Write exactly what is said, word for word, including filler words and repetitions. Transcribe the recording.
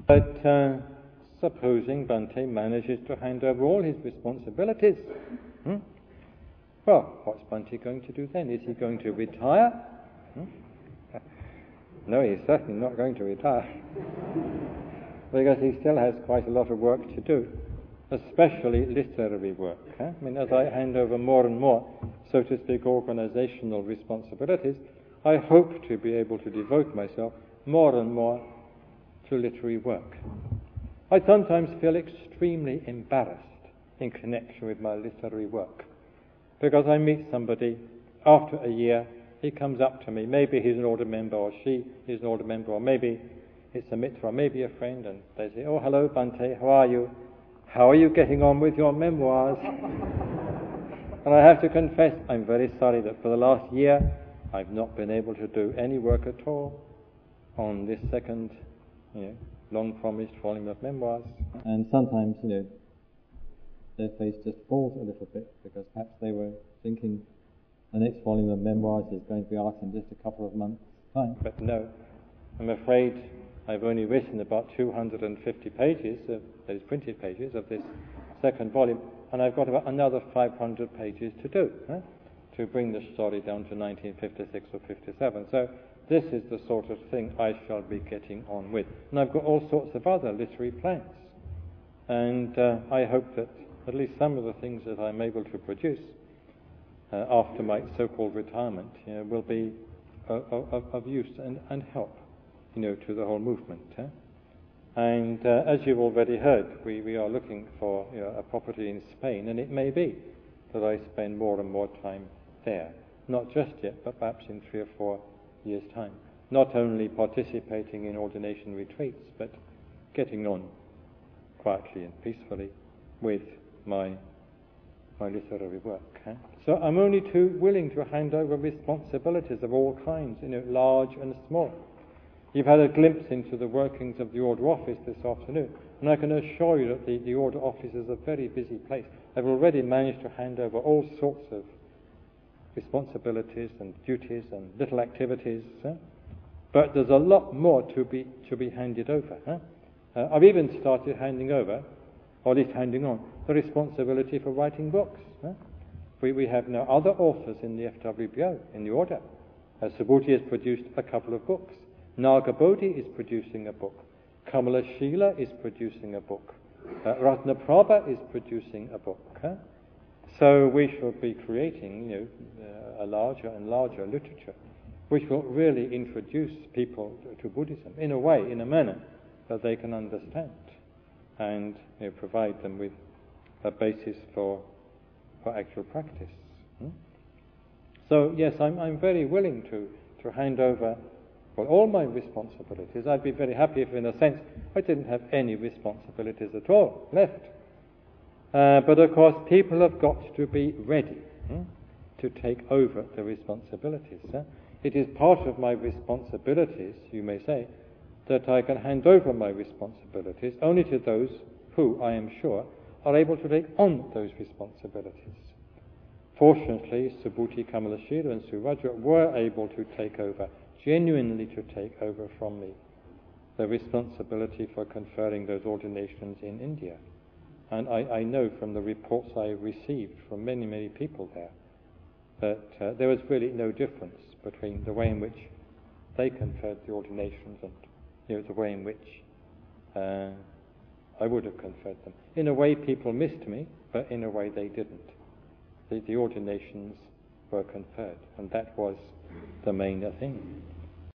But uh, supposing Bhante manages to hand over all his responsibilities, hmm? well, what's Bhante going to do then? Is he going to retire? Hmm? No, he's certainly not going to retire, because he still has quite a lot of work to do, especially literary work. Huh? I mean, as I hand over more and more, so to speak, organizational responsibilities, I hope to be able to devote myself more and more to literary work. I sometimes feel extremely embarrassed in connection with my literary work, because I meet somebody after a year, he comes up to me, maybe he's an older member, or she is an older member, or maybe it's a mitra, or maybe a friend, and they say, "Oh, hello, Bhante, how are you? How are you getting on with your memoirs?" And I have to confess, I'm very sorry that for the last year, I've not been able to do any work at all on this second, you know, long-promised volume of memoirs. And sometimes, you know, their face just falls a little bit, because perhaps they were thinking the next volume of memoirs is going to be out in just a couple of months' time. But no, I'm afraid I've only written about two hundred fifty pages, of those printed pages, of this second volume, and I've got about another five hundred pages to do, huh, to bring the story down to nineteen fifty-six or fifty-seven. So this is the sort of thing I shall be getting on with. And I've got all sorts of other literary plans. And uh, I hope that at least some of the things that I'm able to produce Uh, after my so-called retirement, you know, will be uh, of, of use and, and help, you know, to the whole movement. Eh? And uh, as you've already heard, we, we are looking for, you know, a property in Spain, and it may be that I spend more and more time there. Not just yet, but perhaps in three or four years' time. Not only participating in ordination retreats, but getting on quietly and peacefully with my my literary work. Eh? So I'm only too willing to hand over responsibilities of all kinds, you know, large and small. You've had a glimpse into the workings of the Order Office this afternoon, and I can assure you that the, the Order Office is a very busy place. I've already managed to hand over all sorts of responsibilities and duties and little activities, eh? But there's a lot more to be to be handed over. Eh? Uh, I've even started handing over, or at least handing on, the responsibility for writing books. Huh? We, we have now other authors in the F W B O, in the order. Uh, Subhuti has produced a couple of books. Nagabodhi is producing a book. Kamala Shila is producing a book. Uh, Ratnaprabha is producing a book. Huh? So we shall be creating, you know, uh, a larger and larger literature, which will really introduce people to, to Buddhism in a way, in a manner that they can understand, and, you know, provide them with a basis for for actual practice. Hmm? So yes, I'm I'm very willing to, to hand over, well, all my responsibilities. I'd be very happy if, in a sense, I didn't have any responsibilities at all left. Uh, but of course, people have got to be ready hmm, to take over the responsibilities. Huh? It is part of my responsibilities, you may say, that I can hand over my responsibilities only to those who, I am sure, are able to take on those responsibilities. Fortunately, Subhuti, Kamalashila and Suvajra were able to take over, genuinely to take over from me, the responsibility for conferring those ordinations in India. And I, I know from the reports I received from many, many people there that uh, there was really no difference between the way in which they conferred the ordinations and, you know, the way in which uh, I would have conferred them. In a way, people missed me, but in a way they didn't. The, the ordinations were conferred, and that was the main thing.